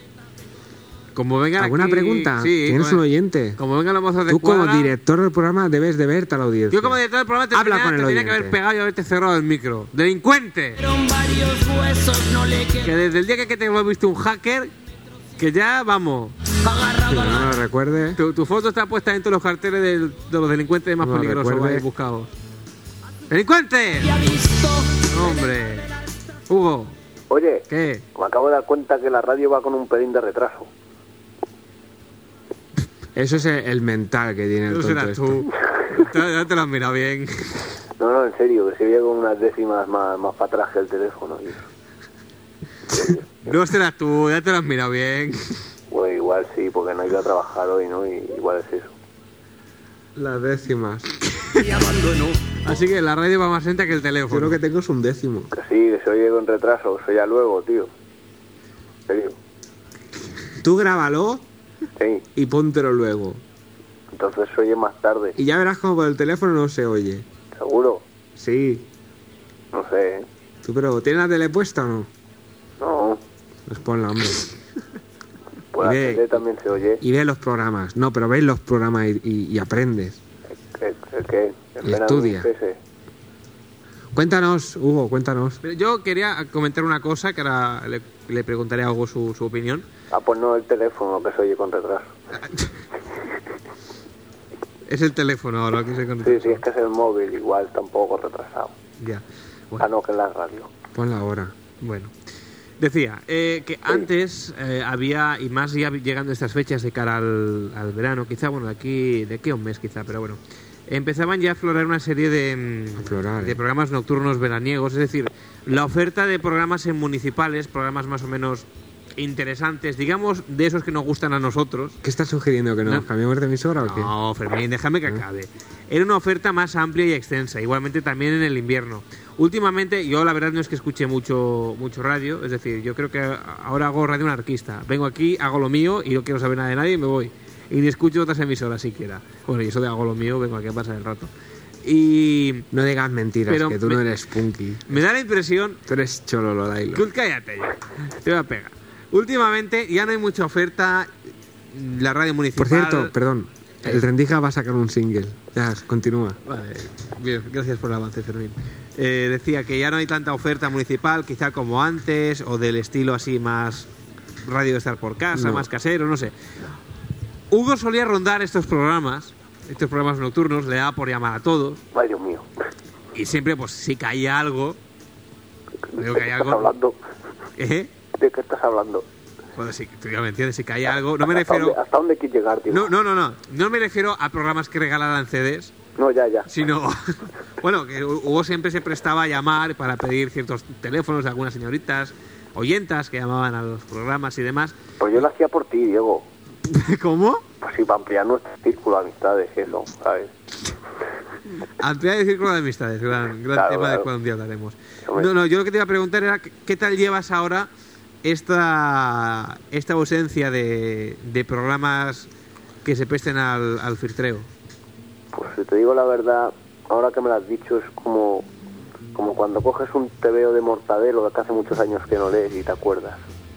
como vengan ¿Alguna aquí... pregunta? Sí, Tienes como- un oyente. Como vengan los mozos de Tú como cuadra... director del programa debes de verte a la audiencia. Yo como director del programa te Habla tenía, con el te tenía que oyente. haber pegado y haberte cerrado el micro. ¡Delincuente! Fueron varios huesos, no le Que quedó desde el día que te hemos visto un hacker, que ya, vamos... agarrado No me lo recuerde. Tu foto está puesta dentro de los carteles de los delincuentes más No lo peligrosos recuerde. ahí buscados. ¡Delincuentes! ¡Hombre! Hugo, Oye, ¿qué? me acabo de dar cuenta que la radio va con un pelín de retraso. Eso es el mental que tiene el Eso tonto serás este. tú. Ya te lo has mirado bien. No, en serio, que se veía con unas décimas más para atrás que el teléfono. No serás tú, ya te lo has mirado bien. Bueno, igual sí, porque no he ido a trabajar hoy, ¿no? Y igual es eso. Las décimas. Así que la radio va más lenta que el Yo teléfono. lo que tengo es un décimo. Que sí, que se oye con retraso, eso ya luego, tío. En serio. Tú grábalo Sí, y póntelo luego. entonces se oye más tarde. Y ya verás como por el teléfono no se oye. ¿Seguro? Sí. No sé, ¿eh? ¿Tú pero tienes la tele puesta o no? No, Pues ponla, hombre. por la Ve. tele también se oye. Y ve los programas. No, pero ve los programas y aprendes. ¿Qué? Y estudia. Ese. Cuéntanos, Hugo, cuéntanos. Pero yo quería comentar una cosa que ahora le preguntaré a Hugo su opinión. Ah, pues no, el teléfono que se oye con retraso. Es el teléfono ahora que se Sí, conecta. sí, es que es el móvil, igual está un poco retrasado. Ya. Ah, Bueno, no, que es la radio. Ponla ahora. bueno. Decía que antes había, y más ya llegando a estas fechas de cara al verano, quizá, bueno, de aquí a un mes quizá, pero bueno, empezaban ya a aflorar una serie de Aflorar, de ¿eh? programas nocturnos veraniegos, es decir, la oferta de programas en municipales, programas más o menos interesantes, digamos, de esos que nos gustan a nosotros. ¿Qué estás sugiriendo? ¿Que nos No. cambiemos de emisora o qué? No, Fermín, déjame que acabe. Era una oferta más amplia y extensa, igualmente también en el invierno. Últimamente, yo la verdad no es que escuche mucho radio, es decir, yo creo que ahora hago radio anarquista. Vengo aquí, hago lo mío y no quiero saber nada de nadie y me voy. Y ni escucho otras emisoras siquiera. Bueno, y eso de hago lo mío, vengo aquí a pasar el rato. Y No digas mentiras, Pero que tú me- no eres punky. me da la impresión... Tú eres chololo, Dailo. Tú cállate ya, te voy a pegar. Últimamente ya no hay mucha oferta, la radio municipal... Por cierto, perdón, el Rendija va a sacar un single. Ya, continúa. Vale, bien, gracias por el avance, Fermín. Decía que ya no hay tanta oferta municipal, quizá como antes, o del estilo así más radio de estar por casa, No. más casero, no sé. Hugo solía rondar estos programas nocturnos, le daba por llamar a todos, Ay, Dios mío. y siempre, pues, si caía algo... Digo ¿De que qué hay estás algo... hablando? ¿Eh? ¿De qué estás hablando? Bueno, sí, tú ya me entiendes, si caía algo... No me refiero... ¿Hasta dónde quieres llegar, tío? No me refiero a programas que regalaran CDs, No, ya. sino... Bueno, que Hugo siempre se prestaba a llamar para pedir ciertos teléfonos de algunas señoritas, oyentas que llamaban a los programas y demás. Pues yo lo hacía por ti, Diego. ¿Cómo? Pues sí, para ampliar nuestro círculo de amistades, eso, ¿sabes? Ampliar el círculo de amistades, gran Claro, tema claro. de cuando un día hablaremos. Hombre. No, yo lo que te iba a preguntar era ¿qué tal llevas ahora esta ausencia de programas que se presten al filtreo? Pues si te digo la verdad, ahora que me lo has dicho, es como cuando coges un tebeo de Mortadelo de que hace muchos años que no lees y te acuerdas.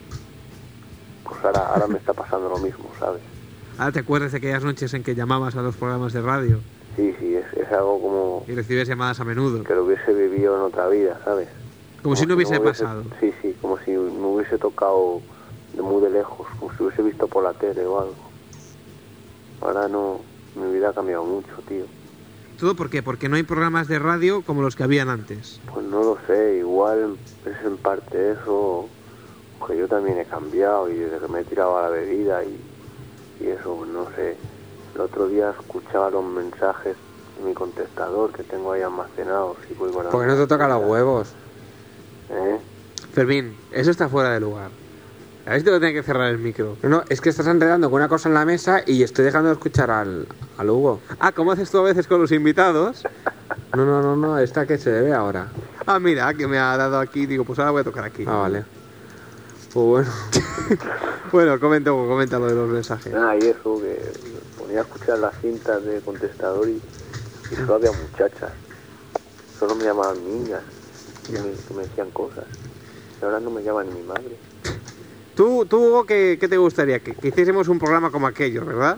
Pues ahora me está pasando lo mismo, ¿sabes? Ahora te acuerdas de aquellas noches en que llamabas a los programas de radio Sí, es algo como y recibías llamadas a menudo, que lo hubiese vivido en otra vida, ¿sabes? como si no hubiese me pasado. Sí, como si me hubiese tocado de muy de lejos, como si hubiese visto por la tele o algo. Ahora no, mi vida ha cambiado mucho, tío. ¿Todo por qué? Porque no hay programas de radio como los que habían antes. Pues no lo sé, igual es en parte eso, que yo también he cambiado y desde que me he tirado a la bebida y eso, pues no sé. El otro día escuchaba los mensajes de mi contestador que tengo ahí almacenados y voy guardando. ¿Por qué no te toca los huevos? ¿Eh? Fermín, eso está fuera de lugar. A ver si te voy a tener que cerrar el micro. No, es que estás enredando con una cosa en la mesa y estoy dejando de escuchar al Hugo. Ah, ¿cómo haces tú a veces con los invitados? No, esta que se debe ahora. Ah, mira, que me ha dado aquí. Digo, pues ahora voy a tocar aquí. Ah, vale. Pues bueno. Bueno, comenta lo de los mensajes. Nada, y eso, que me ponía a escuchar las cintas de contestador y solo había muchachas. Solo me llamaban niñas que me decían cosas. Y ahora no me llama ni mi madre. Tú Hugo, ¿qué te gustaría? Que hiciésemos un programa como aquellos, ¿verdad?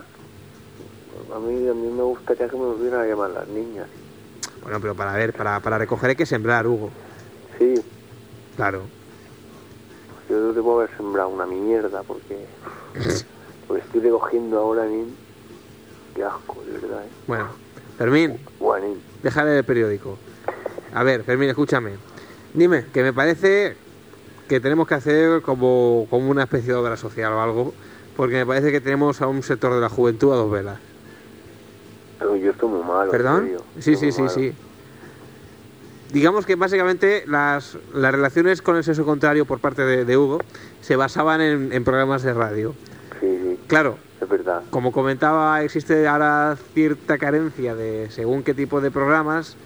A mí me gustaría que me volvieran a llamar las niñas. Bueno, pero para recoger hay que sembrar, Hugo. Sí, Claro. yo debo haber sembrado una mierda porque Pues estoy recogiendo ahora, nin. Qué asco, de verdad, ¿eh? Bueno, Fermín, Buah, nin. déjale el periódico. A ver, Fermín, escúchame. Dime. Que me parece que tenemos que hacer como una especie de obra social o algo, porque me parece que tenemos a un sector de la juventud a dos velas. Pero yo estoy muy malo. ¿Perdón? En serio. Sí, Estoy sí, muy sí, malo. sí. Digamos que básicamente las relaciones con el sexo contrario por parte de Hugo se basaban en programas de radio. Sí, sí, Claro, es verdad. como comentaba, existe ahora cierta carencia de según qué tipo de programas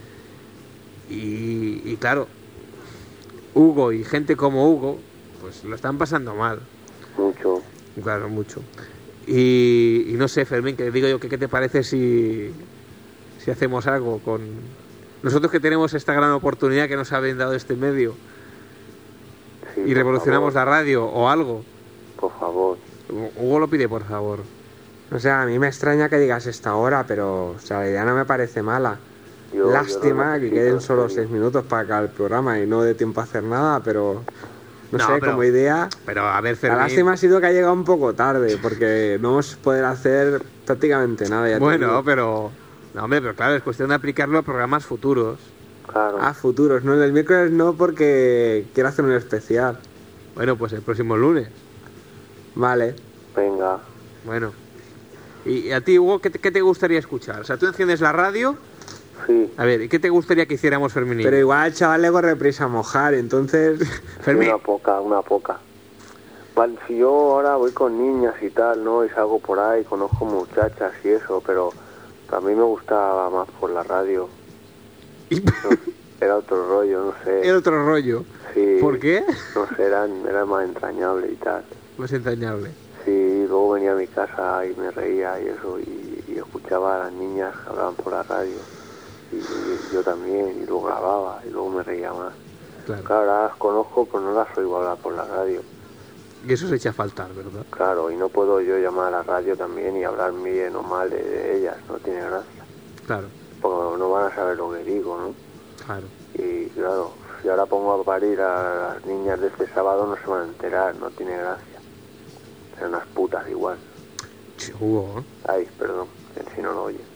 y claro, Hugo y gente como Hugo pues lo están pasando mal, Mucho. claro, mucho. Y no sé, Fermín, que digo yo, que ¿qué te parece si hacemos algo con nosotros, que tenemos esta gran oportunidad que nos ha brindado este medio, Sí, y por revolucionamos favor, la radio o algo? Por favor. Hugo lo pide, por favor. O sea, a mí me extraña que digas esta hora, pero o sea, la idea no me parece mala. Yo Lástima lo que necesito, queden en solo serio. 6 minutos para acabar el programa y no dé tiempo a hacer nada, pero no No, sé, pero- como idea. Pero a ver, La Fermín. lástima ha sido que ha llegado un poco tarde, porque no vamos a poder hacer prácticamente nada. Ya te Bueno, digo. pero... No, hombre, pero claro, es cuestión de aplicarlo a programas futuros. Claro. Ah, futuros, no, el miércoles no, porque quiero hacer un especial. Bueno, pues el próximo lunes. Vale. Venga. Bueno. ¿Y a ti, Hugo, qué te gustaría escuchar? O sea, tú enciendes la radio... Sí. A ver, ¿y qué te gustaría que hiciéramos, Fermín? Pero igual al chaval le corre prisa a mojar, entonces... Fermín, Una poca. Vale, si yo ahora voy con niñas y tal, ¿no? Y salgo por ahí, conozco muchachas y eso, pero a mí me gustaba más por la radio. Era otro rollo, no sé. era otro rollo. Sí. ¿Por qué? No sé, era más entrañable y tal. Pues entrañable. Sí, luego venía a mi casa y me reía y eso, y escuchaba a las niñas que hablaban por la radio. Y yo también, y luego grababa, y luego me reía más. Claro. Claro, ahora las conozco, pero no las oigo hablar por la radio. Y eso se echa a faltar, ¿verdad? Claro, y no puedo yo llamar a la radio también y hablar bien o mal de ellas, no tiene gracia. Claro, Porque no van a saber lo que digo, ¿no? claro. Y claro, si ahora pongo a parir a las niñas de este sábado no se van a enterar, no tiene gracia. Son unas putas igual. Che, Hugo, ¿eh? Ay, perdón, que si no lo oye.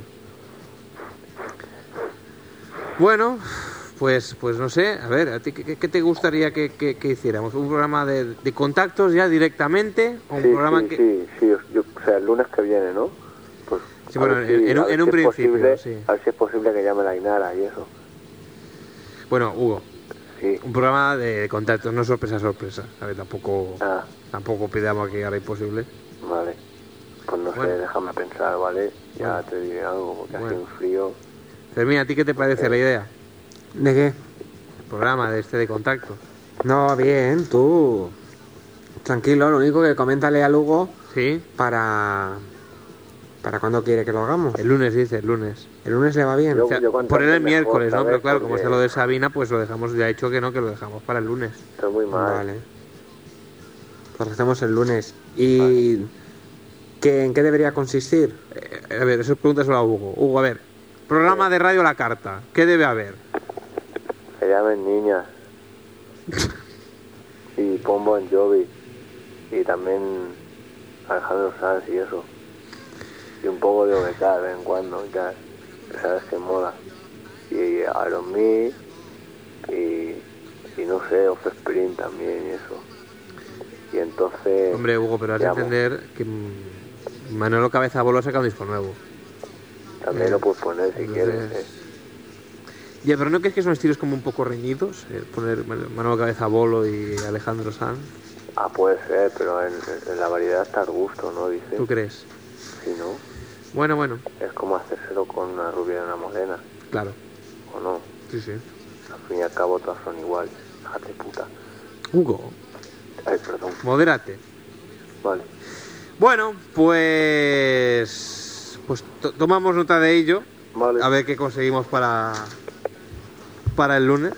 Bueno, pues no sé, a ver, ¿a ti qué te gustaría que hiciéramos? ¿Un programa de contactos ya directamente? ¿O un Sí, programa sí, que...? sí, o sea, el lunes que viene, ¿no? Pues, Sí, a bueno, ver si- en a un ver si es principio, posible- sí. A ver si es posible que llame la Inara y eso. Bueno, Hugo, Sí. un programa de contactos, no sorpresa, sorpresa. A ver, Ah, tampoco pidamos que ahora imposible. vale. Pues no Bueno. sé, déjame pensar, ¿vale? Ya Bueno. te diré algo, porque Bueno. hace un frío. Fermín, ¿a ti qué te parece la idea? ¿De qué? El programa de contactos. No, bien, tú... Tranquilo, lo único que coméntale a Lugo ¿Sí? para cuando quiere que lo hagamos. El lunes, dice, el lunes. ¿El lunes le va bien? Yo- O sea, cuanto poner el antes mejor, miércoles, ¿no? ¿sabes? Pero claro, como Porque está lo de Sabina, pues lo dejamos ya hecho, que lo dejamos para el lunes. Estoy muy mal. Vale. Pues lo hacemos el lunes. ¿Y en qué debería consistir? A ver, eso pregúntaselo a Hugo. Hugo, a ver, programa de radio a la carta, ¿qué debe haber? Se llamen niñas. Y pon Bon Jovi. Y también Alejandro Sanz y eso. Y un poco de OBK de vez en cuando y tal. Que sabes que mola. Y Aerosmith. Y no sé, Offspring también y eso. Y entonces... Hombre, Hugo, pero has de llamo. entender que Manolo Cabeza Bolo ha sacado un disco nuevo. También lo puedes poner si Entonces- quieres. Ya, pero ¿no crees que son estilos como un poco reñidos? Poner Manolo Cabeza Bolo y Alejandro Sanz. Ah, puede ser, pero en la variedad está al gusto, ¿no? Dice. ¿Tú crees? Si no, Bueno, es como hacérselo con una rubia y una morena, claro. ¿o no? Sí, sí. Al fin y al cabo todas son iguales. Déjate puta. Hugo, Ay, perdón. modérate. Vale. Bueno, pues tomamos nota de ello. Vale. A ver qué conseguimos para el lunes.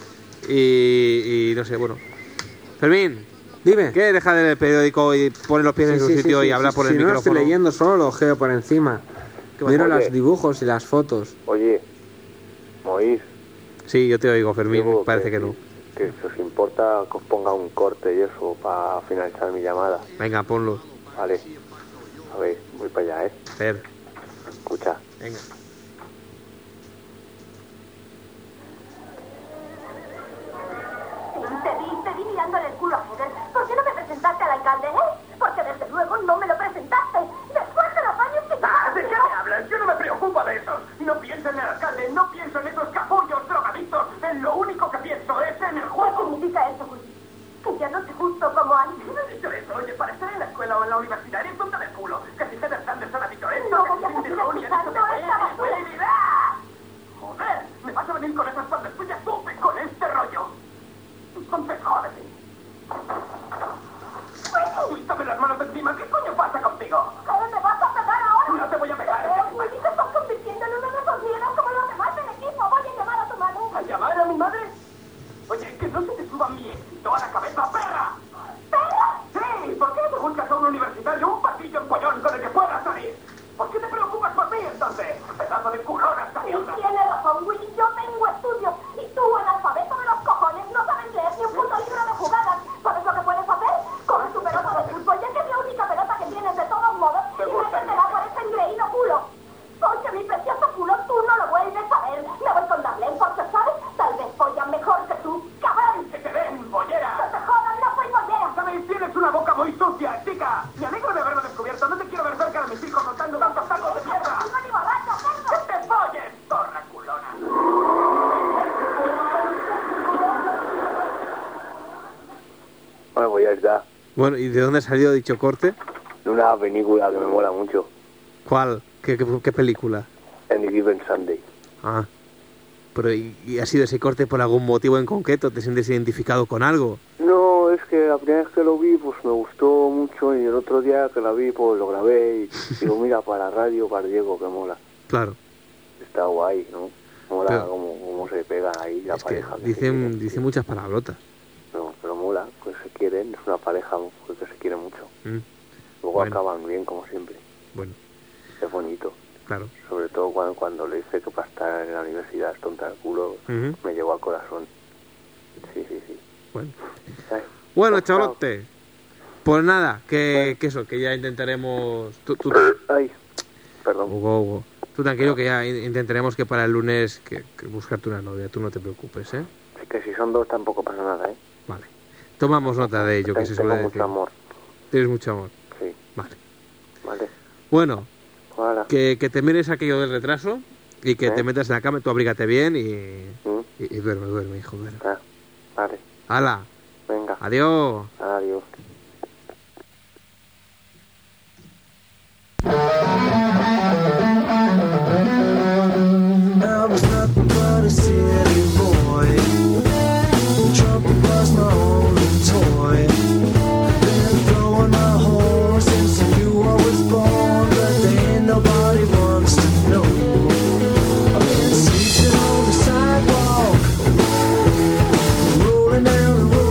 Y no sé, bueno. Fermín, Dime. ¿qué? Deja de leer el periódico y poner los pies en su sitio y hablar por el si no lo micrófono. estoy leyendo, solo lo ojeo por encima. ¿Qué Miro pasa? los dibujos y las fotos. Oye, Moís. Sí, yo te oigo, Fermín. digo Parece que no. Que si os importa que os ponga un corte y eso para finalizar mi llamada. Venga, ponlo. Vale. A ver, voy para allá, Fer, Escucha. venga. Te vi mirándole el culo a Heather. ¿Por qué no me presentaste al alcalde, Porque desde luego no me lo presentaste. Después de los años que... ¿De qué me hablas? Yo no me preocupo de esos. No pienso en el alcalde, no pienso en esos capullos drogadictos. En lo único que pienso es en el ¿Qué juego. significa eso, Willy? Que ya no te gusto como antes. ¿Quién ha dicho eso? Oye, para estar en la escuela o en la universidad eres tonta del culo. Que si Heather Sanderson ha dicho esto, No que voy si a Lindsay seguir Lohan ha dicho escuchando que esta basura. Joder, me vas a venir con esas faldas tuyas tú con este rollo. Entonces, jódete. Quítame las manos de encima. ¿Qué coño pasa contigo? ¿Me vas a pegar ahora? No te voy a pegar. Willy, te estás convirtiendo en uno de esos miedos como los demás del equipo. Voy a llamar a tu madre. ¿A llamar a mi madre? Oye, que no se te suba mi éxito a la cabeza, perra. ¿Perra? Sí, ¿por qué no te buscas a un universitario un patillo empollón con el que puedas salir? ¿Por qué te preocupas por mí entonces? Pedazo de culona esta mierda. Tienes razón, Willy. Yo tengo estudios. Y tú, analfabeto de los cojones, no sabes leer ni un puto libro de jugadas. ¿Sabes lo que puedes hacer? Coge tu pelota de fútbol, ya que es la única pelota que tienes de todos modos, y métetela por ese engreído culo. Porque mi precioso culo tú no lo vuelves a ver. Me voy con Darlene porque, ¿sabes? Tal vez follan mejor que tú, cabrón. ¡Que te den, bollera! ¡Que te jodan, no soy bollera! ¿Sabes? Tienes una boca muy sucia, chica. Me alegro de haberlo descubierto. No te quiero ver cerca de mis hijos soltando tantos tacos de mierda. ¡No ni borracho, cerdo! ¡Que te folles, zorra culona! Bueno, pues ya está. Bueno, ¿y de dónde ha salido dicho corte? De una película que me mola mucho. ¿Cuál? ¿Qué película? Any Given Sunday. Ah. Pero ¿y ha sido ese corte por algún motivo en concreto? ¿Te sientes identificado con algo? No, es que la primera vez que lo vi, pues me gustó mucho. Y el otro día que la vi, pues lo grabé. Y digo, mira, para la radio, para Diego, que mola. Claro. Está guay, ¿no? Mola Pero- cómo se pegan ahí la Es que pareja. que se quieren. dicen muchas palabrotas. No, pero mola, pues se quieren. Es una pareja pues, que se quiere mucho. Mm, Luego Bueno. acaban bien, como siempre. Bueno, Es bonito. claro. Sobre todo cuando le dice que para estar en la universidad es tonta del culo, Ujú. me llegó al corazón. Sí. Bueno, Ay, bueno chao. chavalote. Pues nada, que eso, que ya intentaremos... Tú, Ay, perdón. Hugo. Tú tranquilo que ya intentaremos que para el lunes que buscarte una novia. Tú no te preocupes, ¿eh? Es que si son dos tampoco pasa nada, ¿eh? Vale. Tomamos nota de ello, que se Tengo suele mucho decir. amor. Tienes mucho amor. Sí, Vale. vale. Bueno, Hola. que te mires aquello del retraso y que ¿Eh? te metas en la cama, tú abrígate bien y ¿Mm? duerme, hijo, duerme. Ah, vale. ¡Hala! Venga. ¡Adiós! Adiós. I was nothing but a city boy. Trumpet was my only toy. Been throwing my horse since I knew I was born, but there ain't nobody wants to know. I've been sleeping on the sidewalk, rolling down the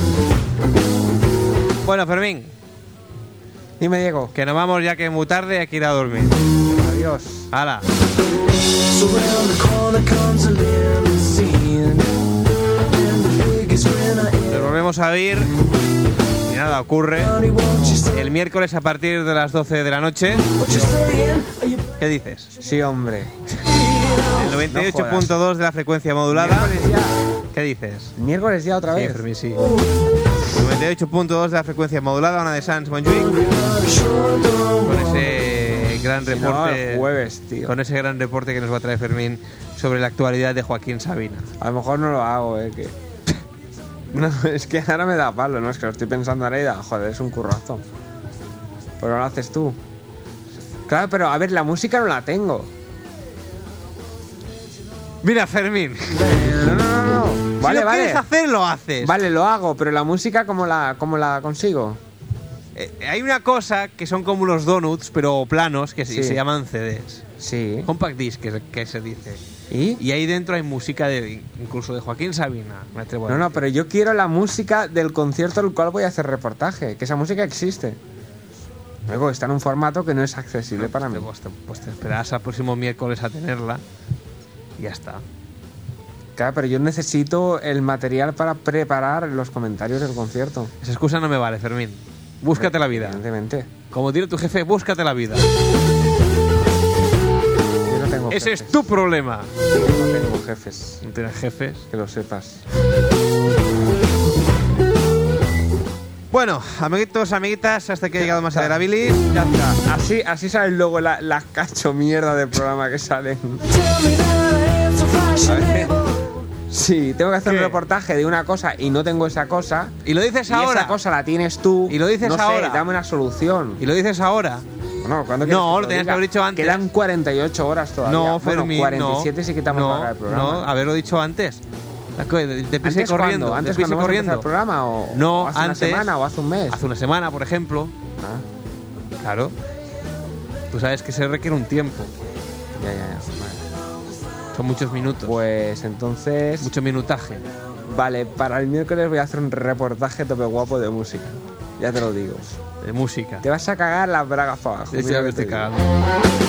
road. Bueno, Fermín, Dime, Diego. que nos vamos ya que es muy tarde, hay que ir a dormir. Adiós. ¡Hala! So round the corner comes a limousine, and the biggest grin I Nos volvemos a ir y nada, ocurre ever want you say. el miércoles a partir de las 12 de la noche. What you saying? Are you ¿Qué dices? Sí, hombre. El 98.2 de la frecuencia modulada. Miércoles ya. ¿Qué dices? Miércoles ya otra Sí, vez. Fermín, sí. 98.2 de la frecuencia modulada, una de Sans Montjuic, con ese gran Si no, reporte, el jueves, tío. con ese gran reporte que nos va a traer Fermín sobre la actualidad de Joaquín Sabina. A lo mejor no lo hago, que... No, es que ahora me da palo, ¿no? Es que lo estoy pensando ahora y da, joder, es un currazo. Pero lo haces tú. Claro, pero a ver, la música no la tengo. Mira, Fermín, No. si Vale, lo vale. quieres hacer, lo haces. Vale, lo hago, pero la música, ¿cómo la consigo? Hay una cosa que son como los donuts, pero planos, que Sí. se llaman CDs. Sí. Compact disc, que se dice. ¿Y? Y ahí dentro hay música incluso de Joaquín Sabina. Me atrevo a No, decir. pero yo quiero la música del concierto al cual voy a hacer reportaje. Que esa música existe. Luego está en un formato que no es accesible para mí. Pues te esperas al próximo miércoles a tenerla. Y ya está. Claro, pero yo necesito el material para preparar los comentarios del concierto. Esa excusa no me vale, Fermín. Búscate la vida. Evidentemente. Como dice tu jefe, búscate la vida. Yo no tengo Ese jefes. es tu problema. Yo no tengo jefes, No tienes jefes. que lo sepas. Bueno, amiguitos, amiguitas, hasta que ha llegado más a la bilis. Ya está. Así salen luego las cacho mierda del programa que salen. ¿Sabes? Sí, tengo que hacer ¿Qué? un reportaje de una cosa y no tengo esa cosa. Y lo dices Y ahora. esa cosa la tienes tú. Y lo dices no ahora. Sé, dame una solución. Y lo dices ahora. Bueno, ¿cuándo No, quieres que te lo tenías que diga? haber dicho antes. Quedan 48 horas todavía. No, Fermín, bueno, 47 si quitamos no, para el programa. no, haberlo dicho antes. Deprisa y ¿Antes corriendo. cuándo? ¿Antes deprisa y cuando vamos a corriendo. empezar el programa? ¿O, No, o hace antes. una semana o hace un mes? Hace una semana, por ejemplo. Ah, Claro. Tú sabes que se requiere un tiempo. ya. Vale. Son muchos minutos. Pues entonces... Mucho minutaje. Vale, para el miércoles voy a hacer un reportaje tope guapo de música. Ya te lo digo. De música. Te vas a cagar las bragas para abajo. Sí, mira ya me que te estoy digo. cagando.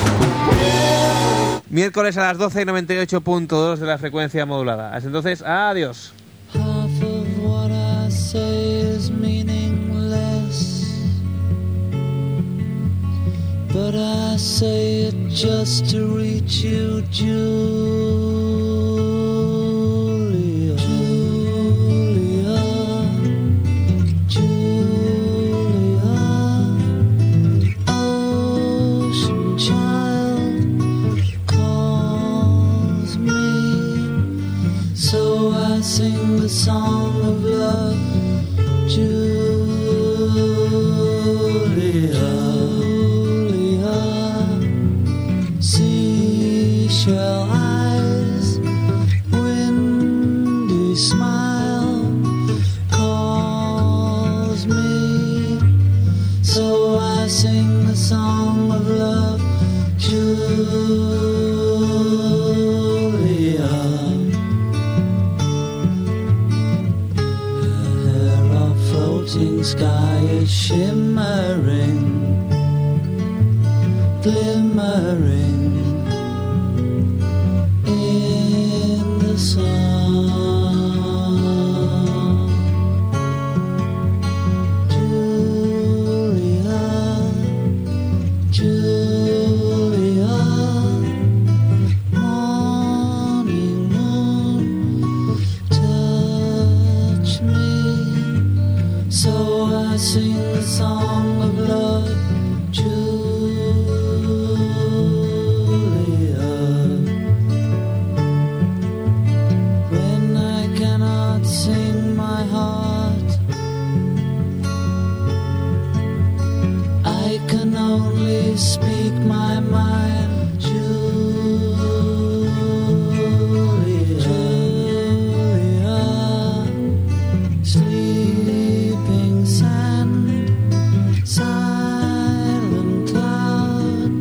Miércoles a las 12 y 98.2 de la frecuencia modulada. Hasta entonces, adiós. Half of what I say is meaningless, but I say it just to reach you, Julia. Julia, ocean child calls me, so I sing the song of love, Julia, seashell eyes, windy smile calls me, so I sing the song of love, Julia. Her floating sky is shimmering, glimmering in the sun. Julia, Julia, morning moon, touch me, so I sing the song of love, Julia. When I cannot sing my heart, I can only speak my mind, Julia. Julia, sleeping sand, silent cloud,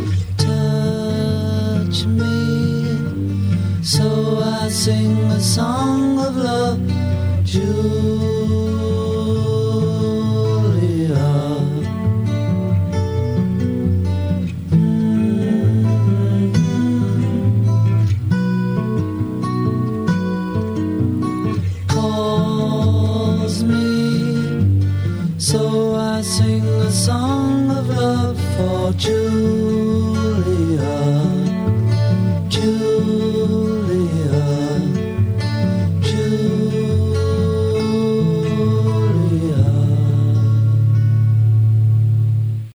touch me, so I sing a song of love, Julia. Calls me, so I sing a song of love for Julia.